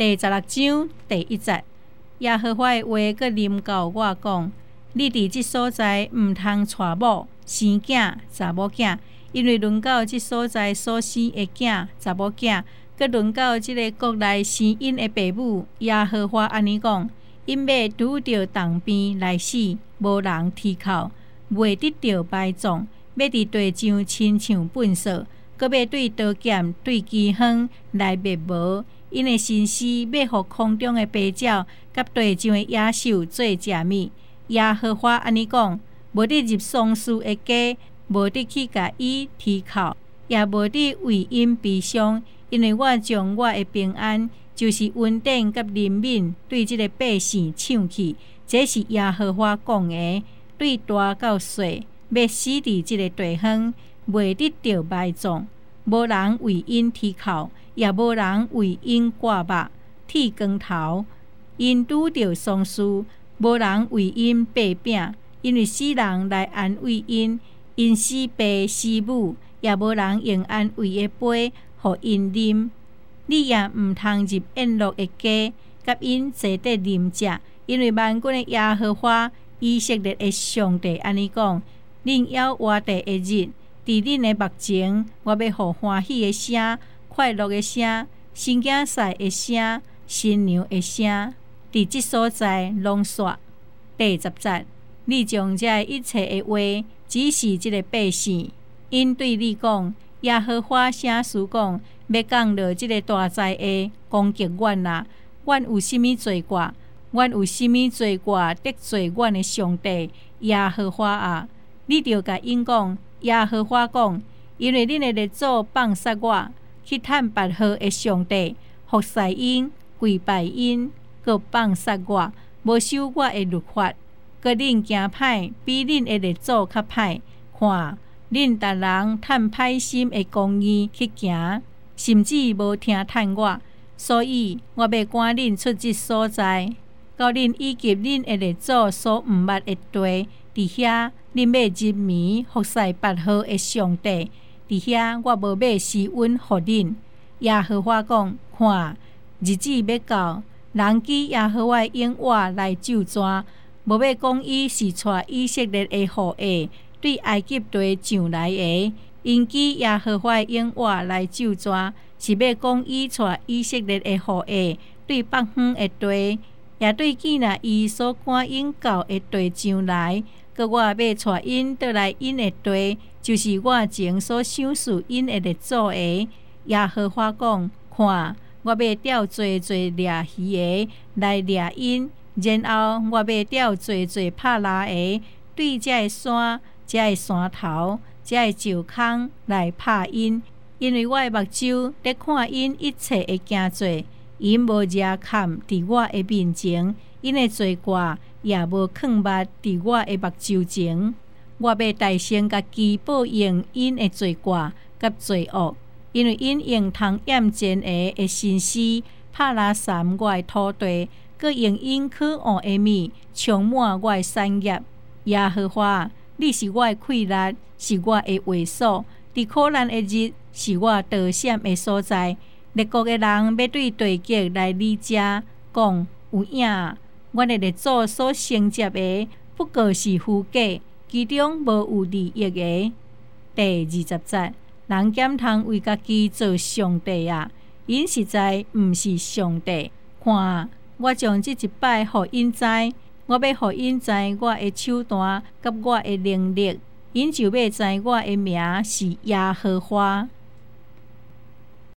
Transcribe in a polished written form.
第16章第1節，耶和華的話閣臨到我講：你佇即所在毋通娶某、生囝、查某囝，因為輪到即所在所生的囝、查某囝，閣輪到即個國內生因的父母。耶和華安尼講：因要拄着重病來死，無人啼哭，袂得到埋葬，要佇地上親像糞掃，閣要對刀劍、對饑荒來滅無。因的身屍要互空中的飛鳥甲地上的野獸做食物。耶和華安尼講：無得入喪屍的家，無得去甲伊啼哭，也無得為因悲傷，因為我將我的平安，就是穩定甲憐憫，對即個百姓搶去。這是耶和華講的，對大到小，要死佇即個地方，袂得到埋葬，無人為因啼哭，也無人為因掛目。剃光頭，因拄着喪屍，無人為因擘餅，因為死人來安慰因，因死爸死母，也無人用安慰的杯，互因啉。你也毋通入宴樂的家，甲因坐得啉食，因為萬軍的耶和華以色列的上帝安尼講：恁要活地的日，佇恁的目前，我要互歡喜的聲、快樂的聲、新囝婿的聲、新娘的聲，佇即所在攏煞。第10節，你將這一切的話指示即個百姓，因對你講：耶和華聖書講，要降落即個大災的攻擊阮啦！阮有甚物罪過？阮有甚物罪過得罪阮的上帝耶和華啊？你著甲因講：耶和華講，因為恁的列祖放殺我，去趁別號的上帝，服侍因、跪拜因，閣放殺我，無守我的律法，閣恁行歹，比恁的列祖較歹。看，恁逐人趁歹心的公義去行，甚至無聽趁我，所以我要趕恁出即所在，到恁以及恁的列祖所毋捌的地。佇遐，恁要入眠服侍別號的上帝。佇遐，我無要施恩互恁。耶和華講：看，日子要到，人記耶和華的永話來咒詛，無要講伊是帶以色列的後裔對埃及地上來的，因記耶和華的永話來咒詛，是要講伊帶以色列的後裔對北方的地，也對紀念伊所趕因到的地上來。閣我要帶因倒來因的地，就是我前所賞賜因的列祖的。耶和華講：看，我要調濟濟掠魚的來掠因，然後我要調濟濟拍拉的對這個山、這個山頭、這個石坑來拍因，因為我的目睭在看因一切的行罪，因無惹坎佇我的面前，因的罪過也無藏捌佇我的目睭前。我要大聲家己報應因的罪過甲罪惡，因為因用通驗真的心思拍拉散我的土地，閣用因可惡的物充滿我的產業。耶和華，你是我的氣力，是我的會所，佇苦難的日是我逃閃的所在。列國的人要對地極來理遮講：有影，阮的列祖所承接的不過是虛假，其中無有利益的。第20節，人檢通為家己做上帝啊，因實在毋是上帝。看，我將這一擺互因知，我要互因知我的手段甲我的能力，因就要知我的名是耶和華。